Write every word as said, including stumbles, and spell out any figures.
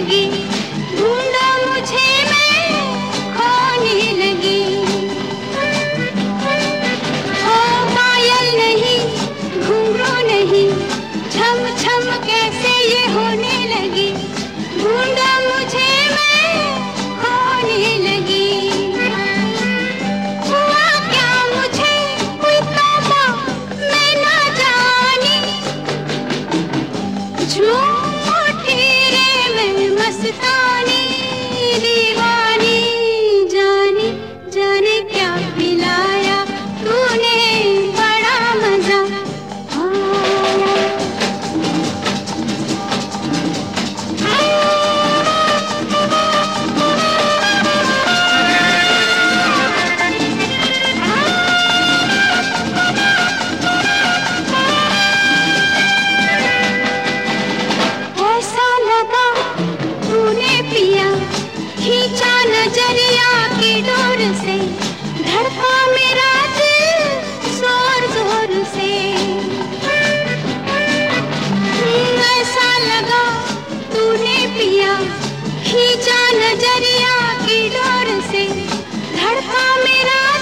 लगी, ढूंढा मुझे मैं खोने लगी। ओ पायल नहीं, घुंघरू नहीं, छम छम कैसे ये होने लगी, ढूंढा मुझे मैं खोने लगी। हुआ क्या मुझे कोई तौबा मैं ना जानी, झूम उठी रे मैं मस्तानी दीवानी, जाने जाने क्या पिलाया तूने बड़ा मजा। ऐसा लगा तूने पिया, खींचा नजरिया की डोर से, धड़का मेरा दिल जोर जोर से। ऐसा लगा तूने पिया, खींचा नजरिया की डोर से, धड़का मेरा